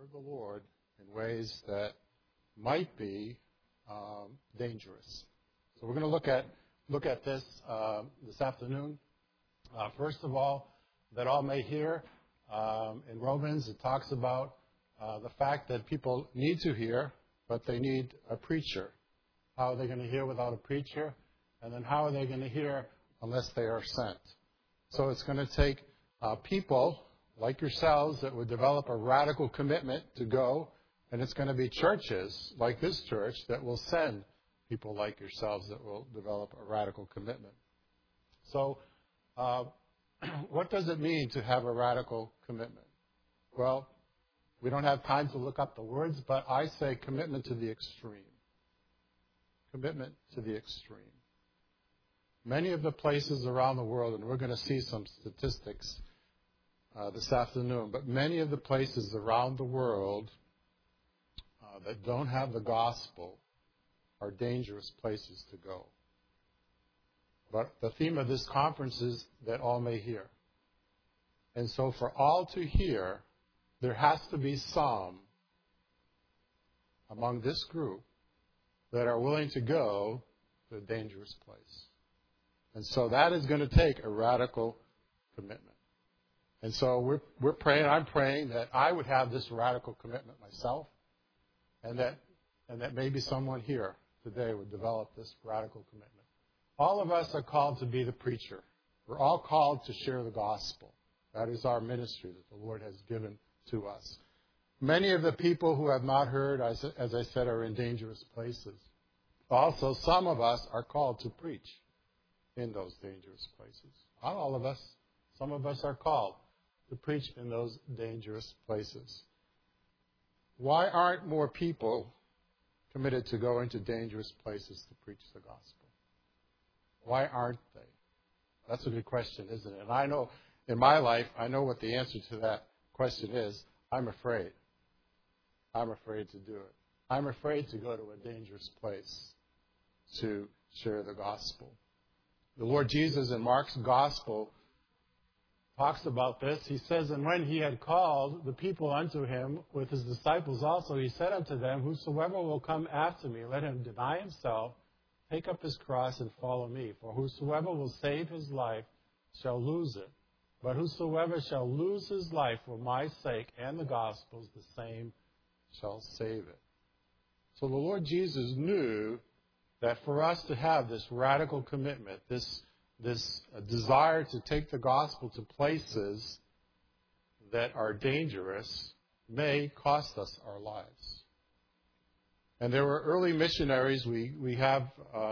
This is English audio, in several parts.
serve the Lord in ways that might be dangerous. So we're going to look at this this afternoon. First of all, that all may hear. In Romans, it talks about the fact that people need to hear, but they need a preacher. How are they going to hear without a preacher? And then how are they going to hear unless they are sent? So it's going to take people like yourselves that would develop a radical commitment to go, and it's going to be churches like this church that will send people like yourselves that will develop a radical commitment. So what does it mean to have a radical commitment? Well, we don't have time to look up the words, but I say commitment to the extreme. Commitment to the extreme. Many of the places around the world, and we're going to see some statistics this afternoon, but many of the places around the world that don't have the gospel are dangerous places to go. But the theme of this conference is that all may hear. And so for all to hear, there has to be some among this group that are willing to go to a dangerous place. And so that is going to take a radical commitment. And so we're praying, I'm praying that I would have this radical commitment myself, and that maybe someone here today would develop this radical commitment. All of us are called to be the preacher. We're all called to share the gospel. That is our ministry that the Lord has given to us. Many of the people who have not heard, as I said, are in dangerous places. Also, some of us are called to preach in those dangerous places. Not all of us. Some of us are called to preach in those dangerous places. Why aren't more people committed to go into dangerous places to preach the gospel? Why aren't they? That's a good question, isn't it? And I know, in my life, I know what the answer to that question is. I'm afraid. I'm afraid to do it. I'm afraid to go to a dangerous place to share the gospel. The Lord Jesus in Mark's gospel talks about this. He says, and when he had called the people unto him with his disciples also, he said unto them, whosoever will come after me, let him deny himself, take up his cross, and follow me. For whosoever will save his life shall lose it. But whosoever shall lose his life for my sake and the gospel's, the same shall save it. So the Lord Jesus knew that for us to have this radical commitment, this desire to take the gospel to places that are dangerous may cost us our lives. And there were early missionaries. We have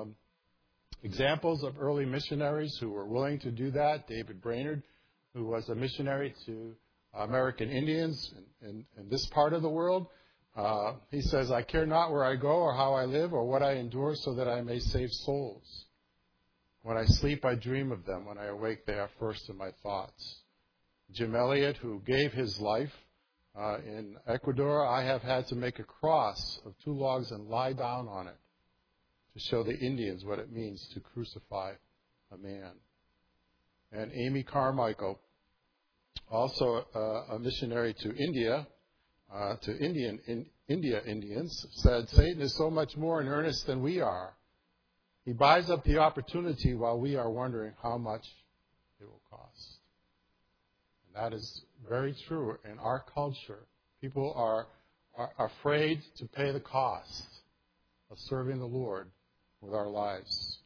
examples of early missionaries who were willing to do that. David Brainerd, who was a missionary to American Indians in this part of the world. He says, I care not where I go or how I live or what I endure so that I may save souls. When I sleep, I dream of them. When I awake, they are first in my thoughts. Jim Elliot, who gave his life in Ecuador, I have had to make a cross of 2 logs and lie down on it to show the Indians what it means to crucify a man. And Amy Carmichael, also a missionary to India, to India Indians, said, Satan is so much more in earnest than we are. He buys up the opportunity while we are wondering how much it will cost. And that is very true in our culture. People are afraid to pay the cost of serving the Lord with our lives.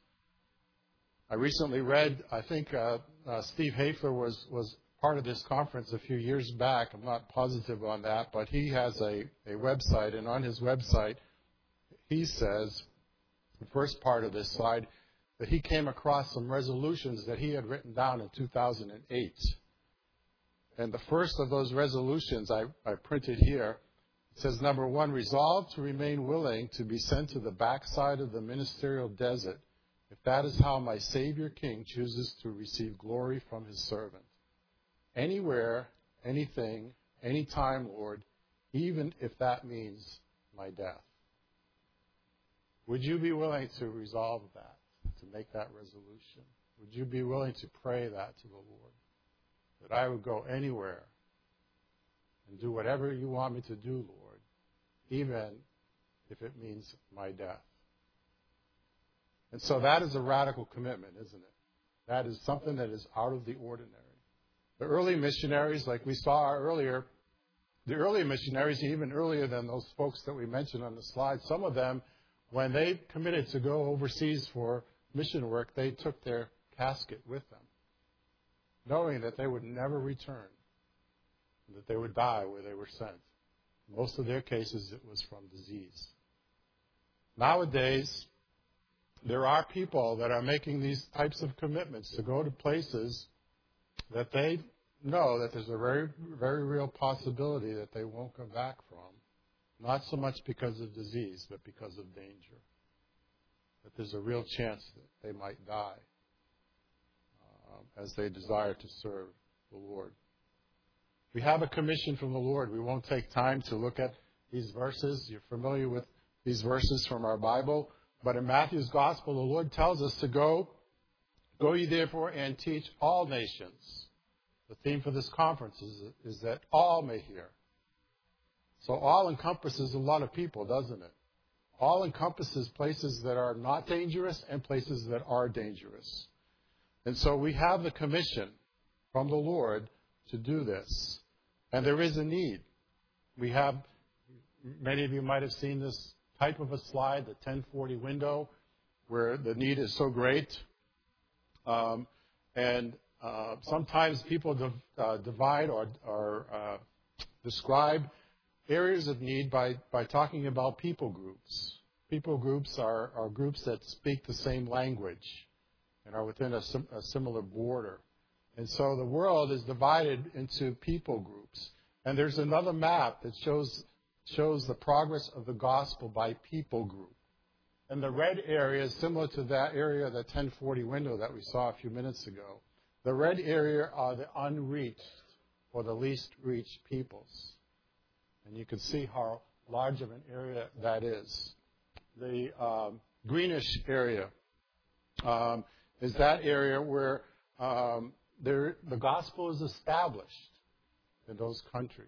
I recently read, I think Steve Haefler was part of this conference a few years back. I'm not positive on that, but he has a website, and on his website he says, the first part of this slide, that he came across some resolutions that he had written down in 2008. And the first of those resolutions I printed here, it says, number 1, resolve to remain willing to be sent to the backside of the ministerial desert if that is how my Savior King chooses to receive glory from his servant. Anywhere, anything, anytime, Lord, even if that means my death. Would you be willing to resolve that, to make that resolution? Would you be willing to pray that to the Lord? That I would go anywhere and do whatever you want me to do, Lord, even if it means my death. And so that is a radical commitment, isn't it? That is something that is out of the ordinary. The early missionaries, like we saw earlier, the early missionaries, even earlier than those folks that we mentioned on the slide, some of them, when they committed to go overseas for mission work, they took their casket with them, knowing that they would never return, that they would die where they were sent. Most of their cases, it was from disease. Nowadays, there are people that are making these types of commitments to go to places that they know that there's a very, very real possibility that they won't come back from. Not so much because of disease, but because of danger. That there's a real chance that they might die as they desire to serve the Lord. We have a commission from the Lord. We won't take time to look at these verses. You're familiar with these verses from our Bible. But in Matthew's Gospel, the Lord tells us to go ye therefore and teach all nations. The theme for this conference is that all may hear. So all encompasses a lot of people, doesn't it? All encompasses places that are not dangerous and places that are dangerous. And so we have the commission from the Lord to do this. And there is a need. We have, many of you might have seen this type of a slide, the 1040 window, where the need is so great. Sometimes people divide or describe areas of need by talking about people groups. People groups are groups that speak the same language and are within a similar border. And so the world is divided into people groups. And there's another map that shows the progress of the gospel by people group. And the red area is similar to that area, the 1040 window that we saw a few minutes ago. The red area are the unreached or the least reached peoples. And you can see how large of an area that is. The greenish area is that area where the gospel is established in those countries.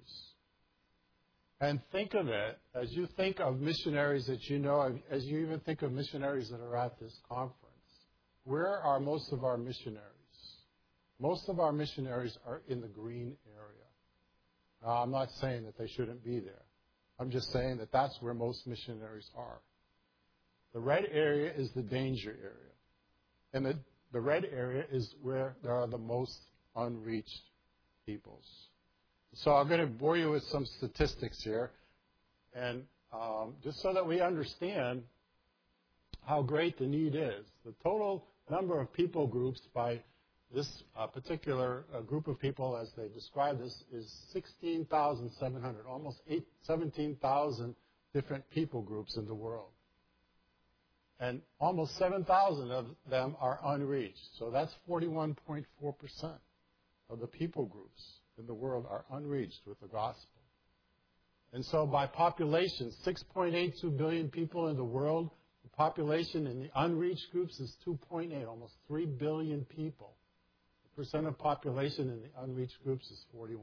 And think of it, as you think of missionaries that you know, as you even think of missionaries that are at this conference, where are most of our missionaries? Most of our missionaries are in the green area. Now, I'm not saying that they shouldn't be there. I'm just saying that that's where most missionaries are. The red area is the danger area. And the red area is where there are the most unreached peoples. So I'm going to bore you with some statistics here, and just so that we understand how great the need is. The total number of people groups by this particular group of people, as they describe this, is 16,700, almost 17,000 different people groups in the world. And almost 7,000 of them are unreached. So that's 41.4% of the people groups in the world are unreached with the gospel. And so by population, 6.82 billion people in the world. The population in the unreached groups is 2.8, almost 3 billion people. The percent of population in the unreached groups is 41.6%.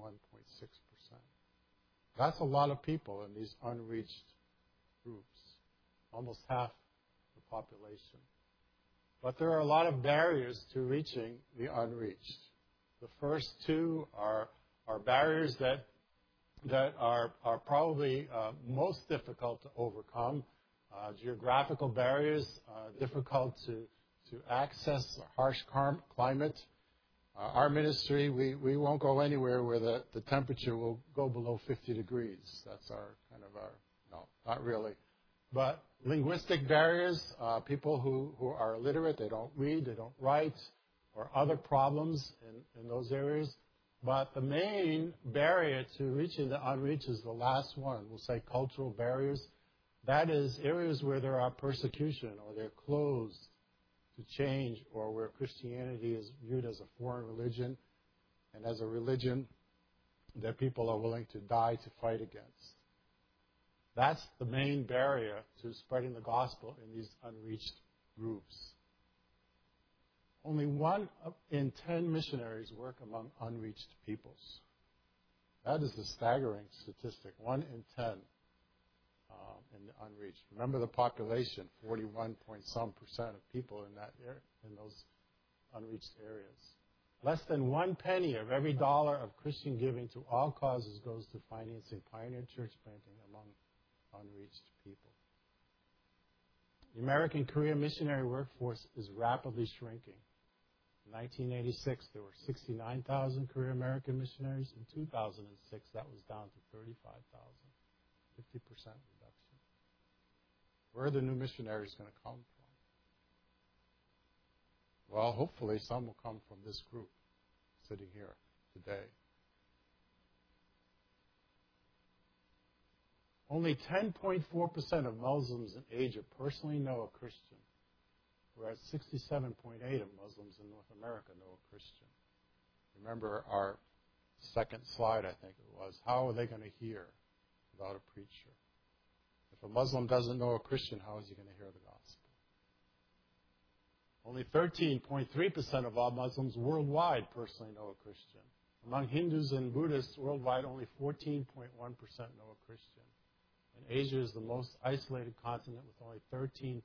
That's a lot of people in these unreached groups, almost half the population. But there are a lot of barriers to reaching the unreached. The first two are barriers that are probably most difficult to overcome. Geographical barriers, difficult to access, a harsh climate. Our ministry, we won't go anywhere where the temperature will go below 50 degrees. That's no, not really. But linguistic barriers, people who are illiterate, they don't read, they don't write, or other problems in those areas. But the main barrier to reaching the unreached is the last one. We'll say cultural barriers. That is areas where there are persecution or they're closed to change, or where Christianity is viewed as a foreign religion and as a religion that people are willing to die to fight against. That's the main barrier to spreading the gospel in these unreached groups. Only 1 in 10 missionaries work among unreached peoples. That is a staggering statistic. 1 in 10 in the unreached. Remember the population, 41 point some percent of people in that area, in those unreached areas. Less than 1 penny of every dollar of Christian giving to all causes goes to financing pioneer church planting among unreached people. The American career missionary workforce is rapidly shrinking. In 1986, there were 69,000 career American missionaries. In 2006, that was down to 35,000, 50% reduction. Where are the new missionaries going to come from? Well, hopefully some will come from this group sitting here today. Only 10.4% of Muslims in Asia personally know a Christian, whereas 67.8% of Muslims in North America know a Christian. Remember our second slide, I think it was. How are they going to hear without a preacher? If a Muslim doesn't know a Christian, how is he going to hear the gospel? Only 13.3% of all Muslims worldwide personally know a Christian. Among Hindus and Buddhists worldwide, only 14.1% know a Christian. And Asia is the most isolated continent with only 13.3%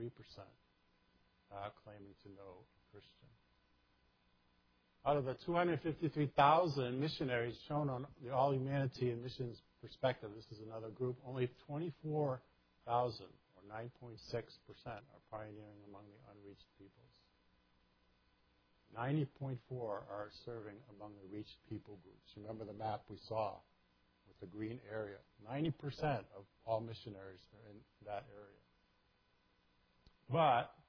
claiming to know a Christian. Out of the 253,000 missionaries shown on the All Humanity and Missions Perspective, this is another group, only 24,000, or 9.6%, are pioneering among the unreached peoples. 90.4% are serving among the reached people groups. Remember the map we saw with the green area. 90% of all missionaries are in that area. But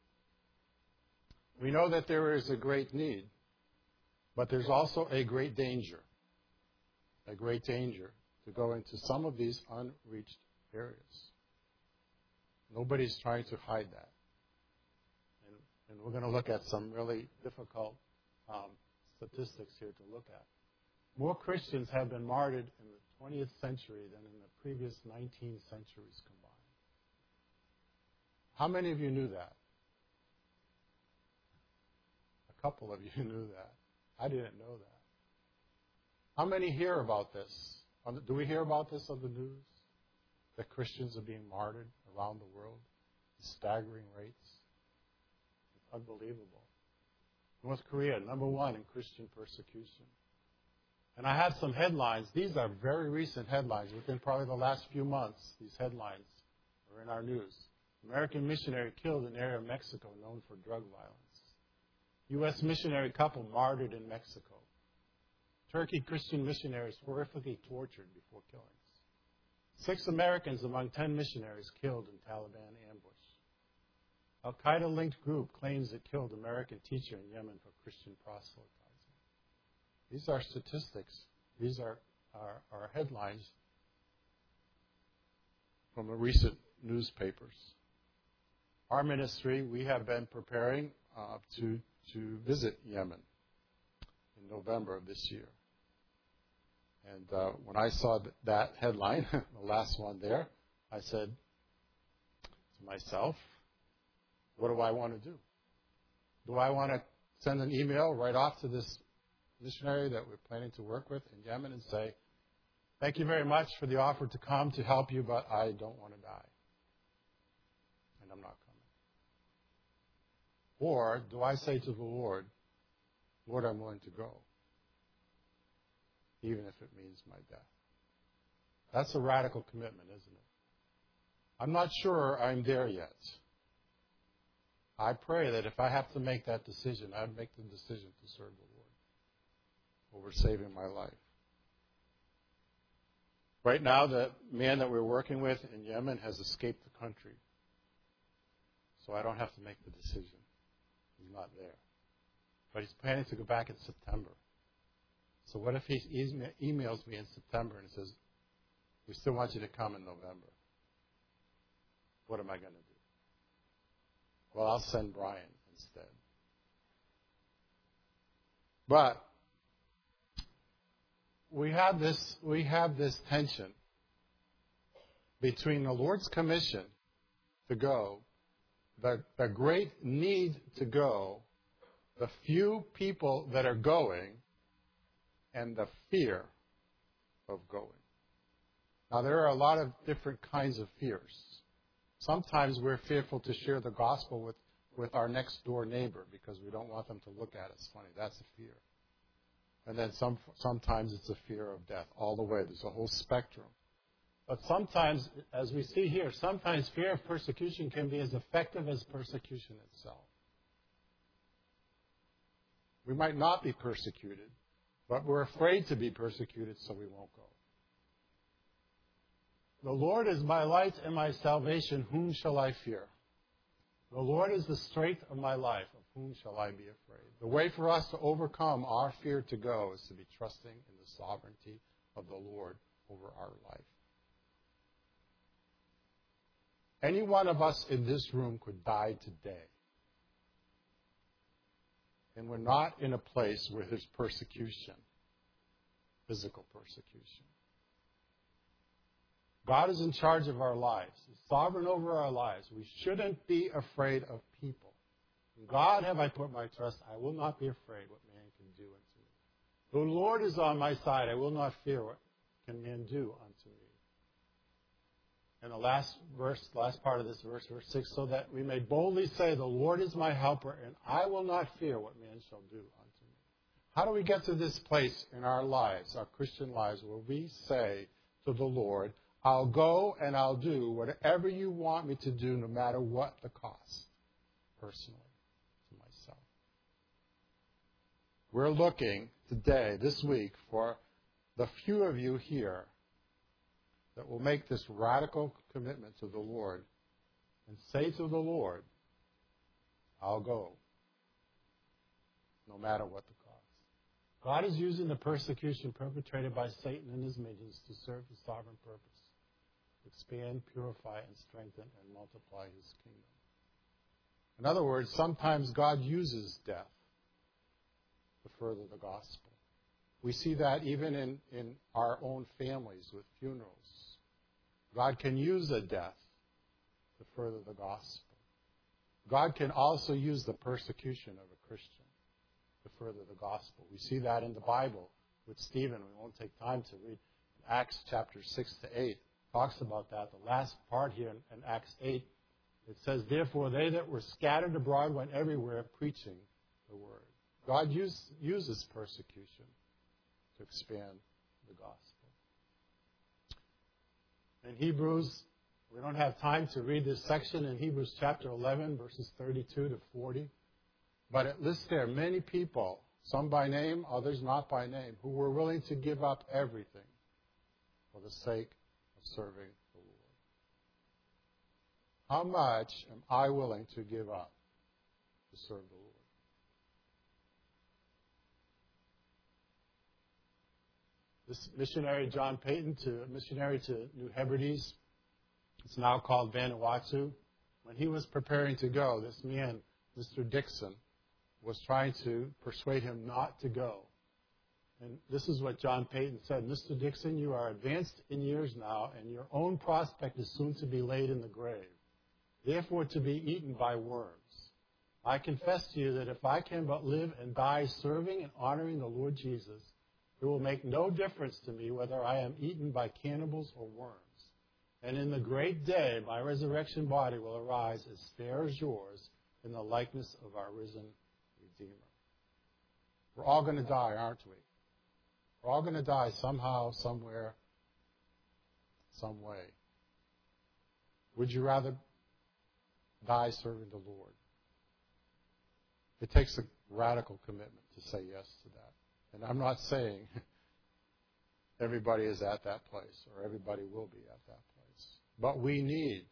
we know that there is a great need, but there's also a great danger to go into some of these unreached areas. Nobody's trying to hide that. And we're going to look at some really difficult statistics here to look at. More Christians have been martyred in the 20th century than in the previous 19 centuries combined. How many of you knew that? A couple of you knew that. I didn't know that. How many hear about this? Do we hear about this on the news? That Christians are being martyred around the world at staggering rates? It's unbelievable. North Korea, number 1 in Christian persecution. And I have some headlines. These are very recent headlines. Within probably the last few months, these headlines are in our news. American missionary killed in area of Mexico known for drug violence. U.S. missionary couple martyred in Mexico. Turkey Christian missionaries horrifically tortured before killings. 6 Americans among 10 missionaries killed in Taliban ambush. Al-Qaeda-linked group claims it killed American teacher in Yemen for Christian proselytizing. These are statistics. These are headlines from the recent newspapers. Our ministry, we have been preparing to visit Yemen in November of this year. And when I saw that headline, the last one there, I said to myself, what do I want to do? Do I want to send an email right off to this missionary that we're planning to work with in Yemen and say, thank you very much for the offer to come to help you, but I don't want to die. And I'm not coming. Or do I say to the Lord, Lord, I'm willing to go, even if it means my death? That's a radical commitment, isn't it? I'm not sure I'm there yet. I pray that if I have to make that decision, I'd make the decision to serve the Lord over saving my life. Right now, the man that we're working with in Yemen has escaped the country. So I don't have to make the decision. He's not there. But he's planning to go back in September. So what if he emails me in September and says, we still want you to come in November? What am I going to do? Well, I'll send Brian instead. But we have this tension between the Lord's commission to go, the great need to go, the few people that are going, and the fear of going. Now, there are a lot of different kinds of fears. Sometimes we're fearful to share the gospel with our next door neighbor because we don't want them to look at us funny. That's a fear. And then sometimes it's a fear of death all the way. There's a whole spectrum. But sometimes, as we see here, sometimes fear of persecution can be as effective as persecution itself. We might not be persecuted, but we're afraid to be persecuted, so we won't go. The Lord is my light and my salvation. Whom shall I fear? The Lord is the strength of my life. Of whom shall I be afraid? The way for us to overcome our fear to go is to be trusting in the sovereignty of the Lord over our life. Any one of us in this room could die today. And we're not in a place where there's persecution, physical persecution. God is in charge of our lives. He's sovereign over our lives. We shouldn't be afraid of people. In God have I put my trust. I will not be afraid what man can do unto me. The Lord is on my side. I will not fear what can man do unto me. And the last part of this verse 6, so that we may boldly say, the Lord is my helper, and I will not fear what man shall do unto me. How do we get to this place in our lives, our Christian lives, where we say to the Lord, I'll go and I'll do whatever you want me to do, no matter what the cost, personally, to myself. We're looking today, this week, for the few of you here that will make this radical commitment to the Lord and say to the Lord, I'll go, no matter what the cost. God is using the persecution perpetrated by Satan and his minions to serve his sovereign purpose. Expand, purify, and strengthen, and multiply his kingdom. In other words, sometimes God uses death to further the gospel. We see that even in our own families with funerals. God can use a death to further the gospel. God can also use the persecution of a Christian to further the gospel. We see that in the Bible with Stephen. We won't take time to read Acts chapter 6 to 8. Talks about that. The last part here in Acts 8, it says, therefore they that were scattered abroad went everywhere preaching the word. God uses persecution to expand the gospel. In Hebrews, we don't have time to read this section in Hebrews chapter 11, verses 32 to 40, but it lists there many people, some by name, others not by name, who were willing to give up everything for the sake of serving the Lord. How much am I willing to give up to serve the Lord? This missionary, John Payton, missionary to New Hebrides, it's now called Vanuatu. When he was preparing to go, this man, Mr. Dixon, was trying to persuade him not to go. And this is what John Payton said, Mr. Dixon, you are advanced in years now, and your own prospect is soon to be laid in the grave, therefore to be eaten by worms. I confess to you that if I can but live and die serving and honoring the Lord Jesus, it will make no difference to me whether I am eaten by cannibals or worms. And in the great day, my resurrection body will arise as fair as yours in the likeness of our risen Redeemer. We're all going to die, aren't we? We're all going to die somehow, somewhere, some way. Would you rather die serving the Lord? It takes a radical commitment to say yes to that. And I'm not saying everybody is at that place or everybody will be at that place. But we need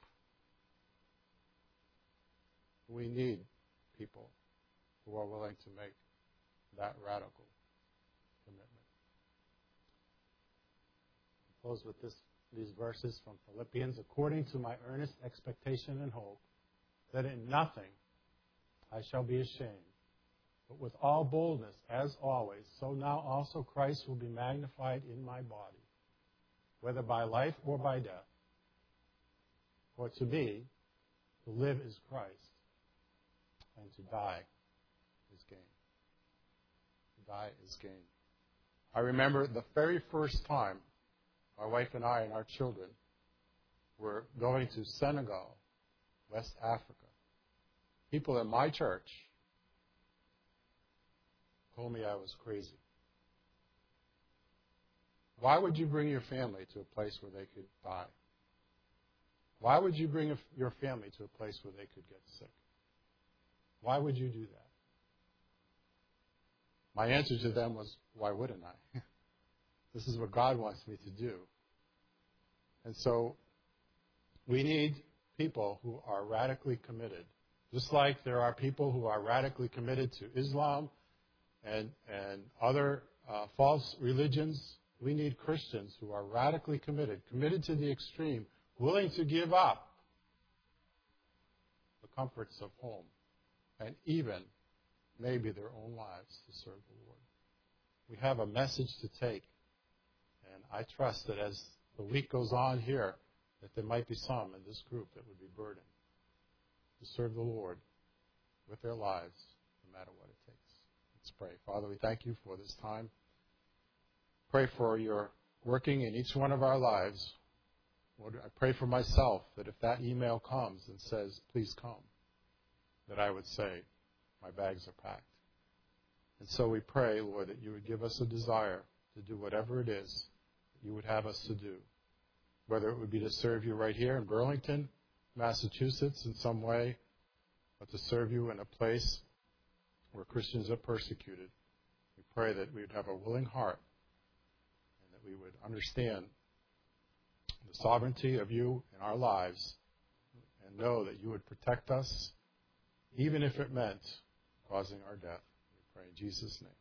people who are willing to make that radical commitment. I'll close with these verses from Philippians. According to my earnest expectation and hope, that in nothing I shall be ashamed, but with all boldness, as always, so now also Christ will be magnified in my body, whether by life or by death. For to me, to live is Christ, and to die is gain. To die is gain. I remember the very first time my wife and I and our children, were going to Senegal, West Africa, people in my church told me I was crazy. Why would you bring your family to a place where they could die? Why would you bring your family to a place where they could get sick? Why would you do that? My answer to them was, why wouldn't I? This is what God wants me to do. And so we need people who are radically committed. Just like there are people who are radically committed to Islam and other false religions, we need Christians who are radically committed to the extreme, willing to give up the comforts of home and even maybe their own lives to serve the Lord. We have a message to take, and I trust that as the week goes on here, that there might be some in this group that would be burdened to serve the Lord with their lives, no matter what it takes. Let's pray. Father, we thank you for this time. Pray for your working in each one of our lives. Lord, I pray for myself that if that email comes and says, please come, that I would say, my bags are packed. And so we pray, Lord, that you would give us a desire to do whatever it is that you would have us to do, whether it would be to serve you right here in Burlington, Massachusetts in some way, or to serve you in a place where Christians are persecuted. We pray that we would have a willing heart and that we would understand the sovereignty of you in our lives and know that you would protect us, even if it meant causing our death. We pray in Jesus' name.